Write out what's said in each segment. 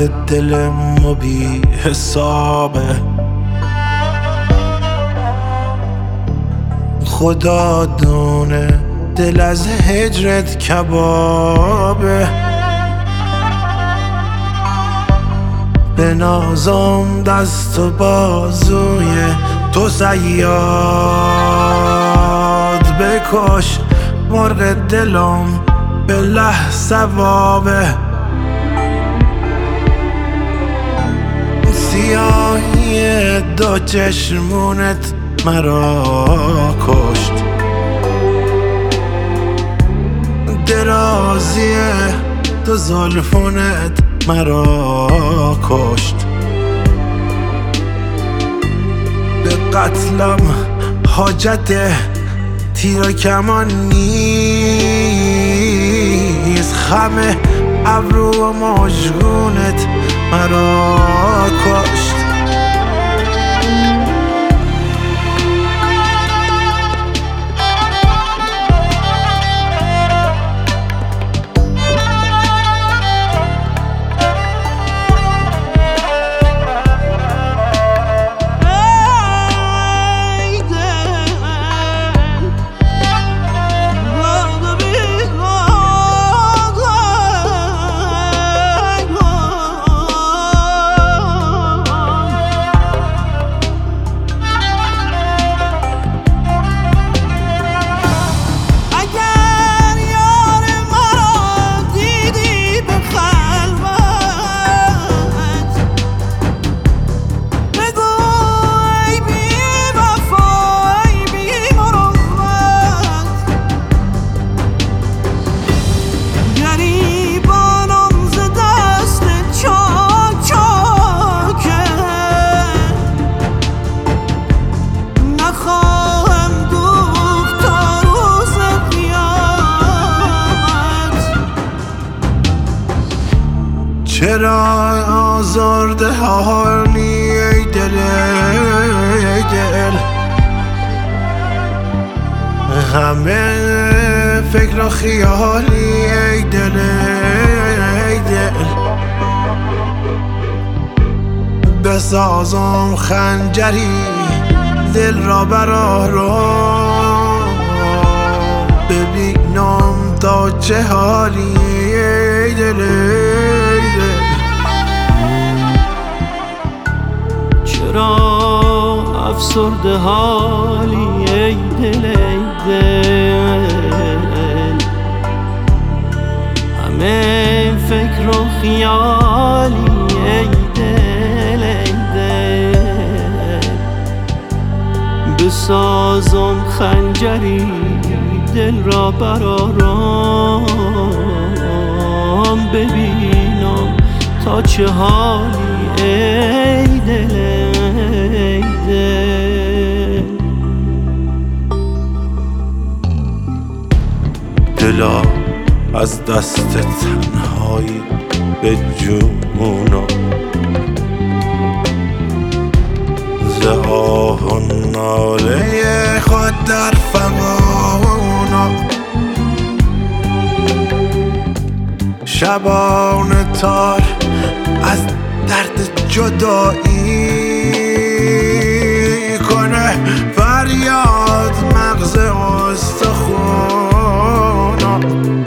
درد دل ما بی حسابه. خدا دونه دل از هجرت کبابه. به نازم دست و بازوی تو صیاد بکش، مرغ دلم به لحظه وابه. سیاهی دو چشمونت مرا کشت، درازی دو زلفونت مرا کشت. به قتلم حاجت تیر و کمان نیست، خم ابرو و مژگونت مرا کشت. چرا آزرده حالی ای دل ای دل، همه فکر و خیالی ای دل ای دل. بسازم خنجری دل را برآرم، ببینم تا چه حالی ای دل ای دل. چرا افسرده حالی ای دل ای دل، همه فکر و خیالی ای دل ای دل. بسازم خنجری دل را برآرم، ببینم تا چه حالی ای دل ای دل. دلا از دست تنهایی به جونم، ز آه و ناله خود در فغانم. شبان تار از درد جدایی کنه فریاد مغز استخونم.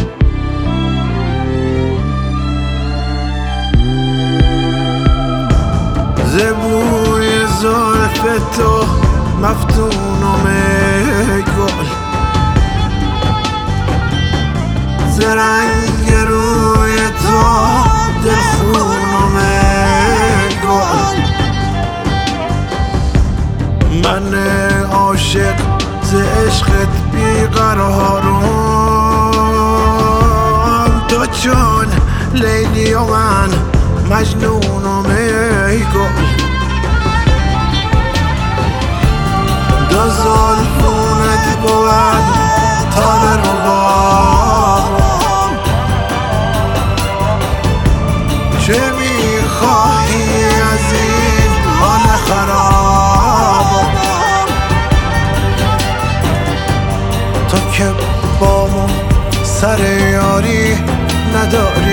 ز بوی زلف تو مفتونم ای گل، ز رنگ روی تو دلخونم ای گل. من عاشق ز عشقت بیقرارم، تو چون لیلی و من مجنونم ای گل. دو زلفونت بود تار ربابم، چه میخواهی از این حال خرابم؟ تو که با ما سر یاری نداری،